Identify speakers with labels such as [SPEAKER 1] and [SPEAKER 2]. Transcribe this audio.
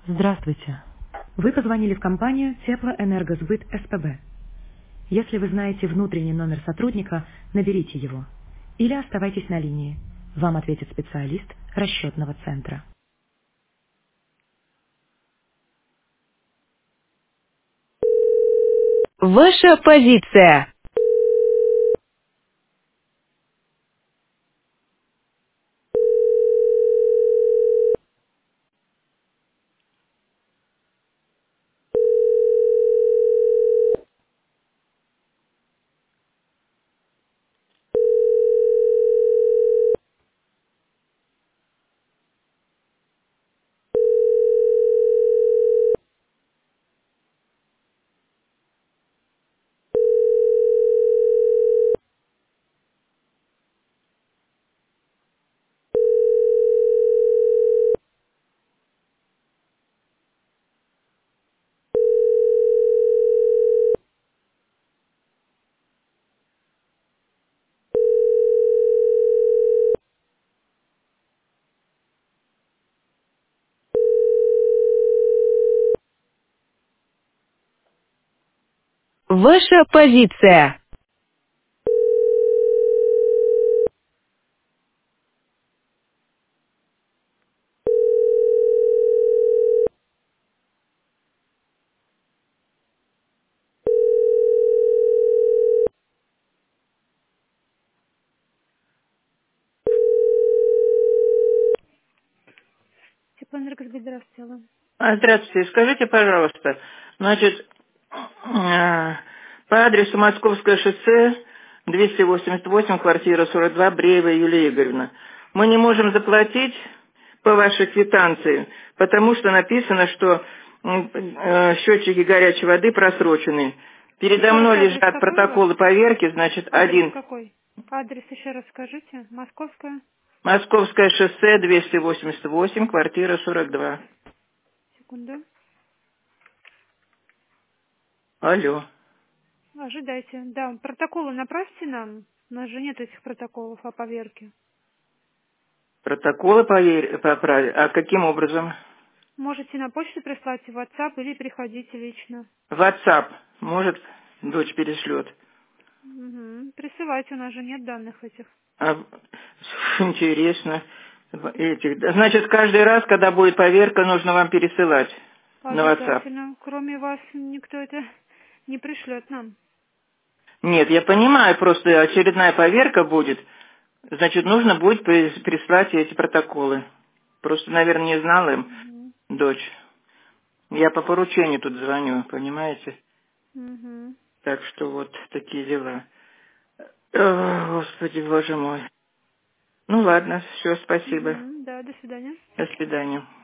[SPEAKER 1] Здравствуйте. Вы позвонили в компанию Теплоэнергосбыт СПБ. Если вы знаете внутренний номер сотрудника, наберите его. Или оставайтесь на линии. Вам ответит специалист расчетного центра.
[SPEAKER 2] Ваша позиция. Ваша позиция.
[SPEAKER 3] Теплоэнергосбыт, здравствуйте, алло.
[SPEAKER 4] Здравствуйте. Скажите, пожалуйста, значит, по адресу Московское шоссе, 288, квартира 42, Бреева Юлия Игоревна. Мы не можем заплатить по вашей квитанции, потому что написано, что счетчики горячей воды просрочены. Передо
[SPEAKER 3] Еще раз
[SPEAKER 4] мной
[SPEAKER 3] адрес
[SPEAKER 4] лежат
[SPEAKER 3] какой у вас?
[SPEAKER 4] протоколы поверки, значит,
[SPEAKER 3] Адрес
[SPEAKER 4] один.
[SPEAKER 3] какой? Адрес еще раз скажите. Московская.
[SPEAKER 4] Московское шоссе, 288, квартира 42.
[SPEAKER 3] Секунду.
[SPEAKER 4] Алло.
[SPEAKER 3] Ожидайте. Да, протоколы направьте нам. У нас же нет этих протоколов о поверке.
[SPEAKER 4] Протоколы поправить? А каким образом?
[SPEAKER 3] Можете на почту прислать в WhatsApp или приходите лично.
[SPEAKER 4] WhatsApp. Может, дочь перешлет.
[SPEAKER 3] Угу. Присылайте, у нас же нет данных этих.
[SPEAKER 4] А, интересно. Значит, каждый раз, когда будет поверка, нужно вам пересылать на WhatsApp.
[SPEAKER 3] Обязательно. Кроме вас никто это не пришлет нам.
[SPEAKER 4] Нет, я понимаю, просто очередная поверка будет. Значит, нужно будет прислать эти протоколы. Просто, наверное, не знала им
[SPEAKER 3] Угу.
[SPEAKER 4] дочь. Я по поручению тут звоню, понимаете?
[SPEAKER 3] Угу.
[SPEAKER 4] Так что вот такие дела. О, Господи, Боже мой. Ну ладно, все, спасибо.
[SPEAKER 3] Угу. Да, до свидания.
[SPEAKER 4] До свидания.